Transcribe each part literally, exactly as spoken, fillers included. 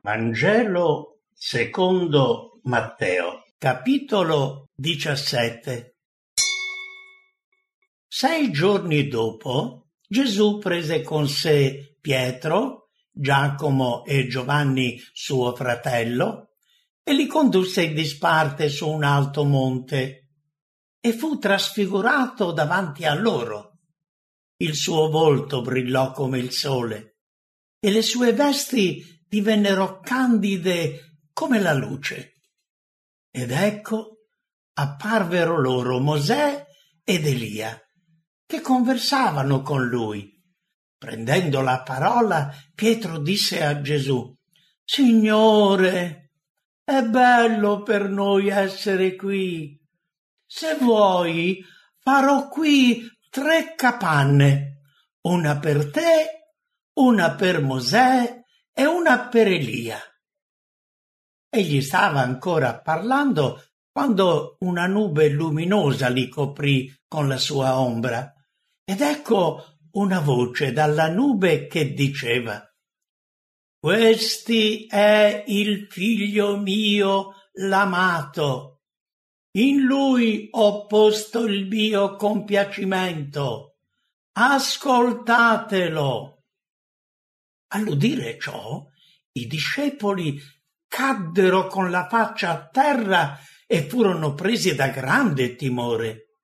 Vangelo secondo Matteo, capitolo diciassette. Sei giorni dopo, Gesù prese con sé Pietro, Giacomo e Giovanni suo fratello e li condusse in disparte su un alto monte e fu trasfigurato davanti a loro. Il suo volto brillò come il sole e le sue vesti divennero candide come la luce. Ed ecco, apparvero loro Mosè ed Elia, che conversavano con lui. Prendendo la parola, Pietro disse a Gesù: «Signore, è bello per noi essere qui. Se vuoi, farò qui tre capanne, una per te, una per Mosè e una per Elia». Egli stava ancora parlando quando una nube luminosa li coprì con la sua ombra, ed ecco una voce dalla nube che diceva: «Questi è il figlio mio l'amato, in lui ho posto il mio compiacimento, ascoltatelo». All'udire ciò, i discepoli caddero con la faccia a terra e furono presi da grande timore.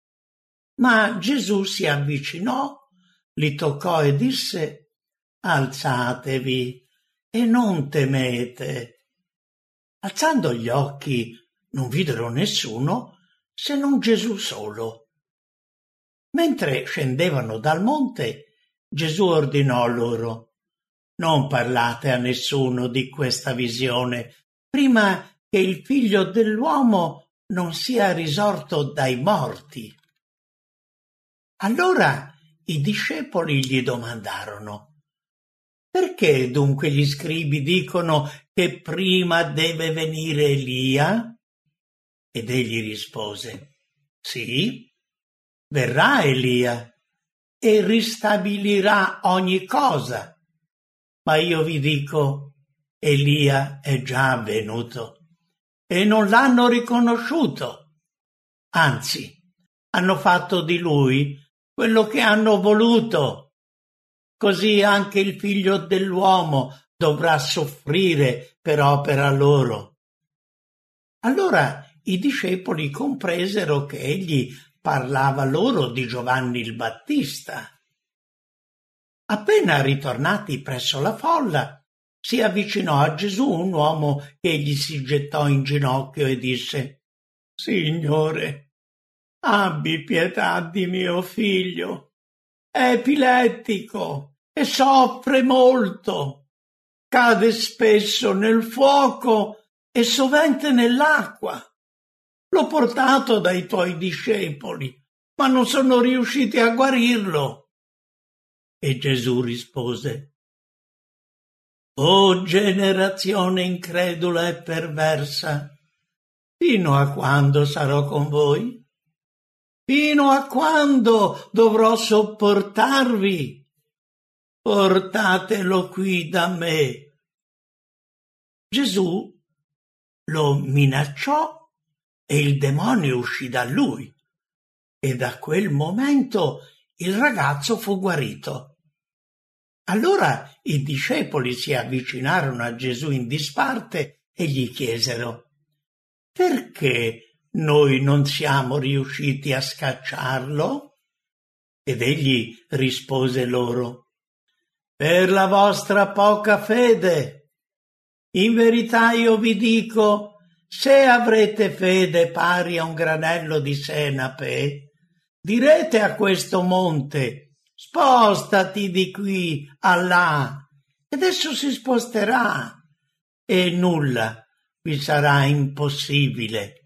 Ma Gesù si avvicinò, li toccò e disse: «Alzatevi e non temete». Alzando gli occhi non videro nessuno se non Gesù solo. Mentre scendevano dal monte, Gesù ordinò loro: «Non parlate a nessuno di questa visione, prima che il figlio dell'uomo non sia risorto dai morti». Allora i discepoli gli domandarono: «Perché dunque gli scribi dicono che prima deve venire Elia?» Ed egli rispose: «Sì, verrà Elia e ristabilirà ogni cosa. Ma io vi dico, Elia è già venuto e non l'hanno riconosciuto. Anzi, hanno fatto di lui quello che hanno voluto. Così anche il figlio dell'uomo dovrà soffrire per opera loro». Allora i discepoli compresero che egli parlava loro di Giovanni il Battista. Appena ritornati presso la folla, si avvicinò a Gesù un uomo che gli si gettò in ginocchio e disse: «Signore, abbi pietà di mio figlio. È epilettico e soffre molto. Cade spesso nel fuoco e sovente nell'acqua. L'ho portato dai tuoi discepoli, ma non sono riusciti a guarirlo». E Gesù rispose: «O generazione incredula e perversa, fino a quando sarò con voi? Fino a quando dovrò sopportarvi? Portatelo qui da me». Gesù lo minacciò e il demonio uscì da lui, e da quel momento il ragazzo fu guarito. Allora i discepoli si avvicinarono a Gesù in disparte e gli chiesero: «Perché noi non siamo riusciti a scacciarlo?» Ed egli rispose loro: «Per la vostra poca fede. In verità io vi dico, se avrete fede pari a un granello di senape, direte a questo monte: spostati di qui a là, ed esso si sposterà, e nulla vi sarà impossibile».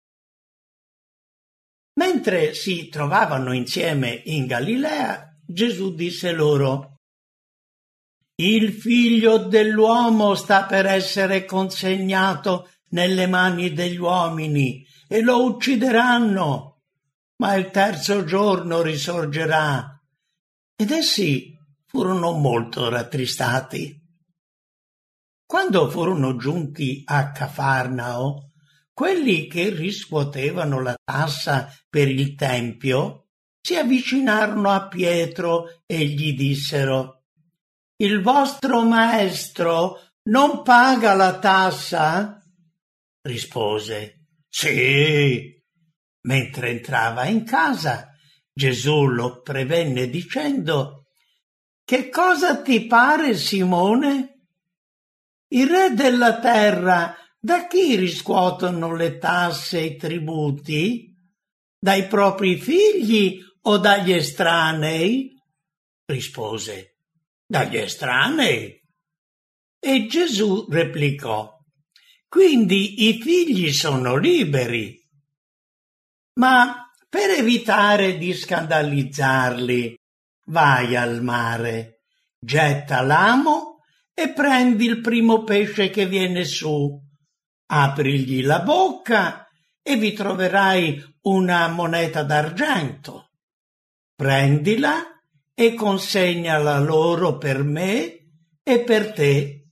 Mentre si trovavano insieme in Galilea, Gesù disse loro: «Il figlio dell'uomo sta per essere consegnato nelle mani degli uomini e lo uccideranno, ma il terzo giorno risorgerà». Ed essi furono molto rattristati. Quando furono giunti a Cafarnao, quelli che riscuotevano la tassa per il tempio si avvicinarono a Pietro e gli dissero: «Il vostro maestro non paga la tassa?» Rispose: «Sì». Mentre entrava in casa, Gesù lo prevenne dicendo: «Che cosa ti pare, Simone? I re della terra da chi riscuotono le tasse e i tributi? Dai propri figli o dagli estranei?» Rispose: «Dagli estranei». E Gesù replicò: «Quindi i figli sono liberi. Ma per evitare di scandalizzarli, vai al mare, getta l'amo e prendi il primo pesce che viene su, aprigli la bocca e vi troverai una moneta d'argento. Prendila e consegnala loro per me e per te.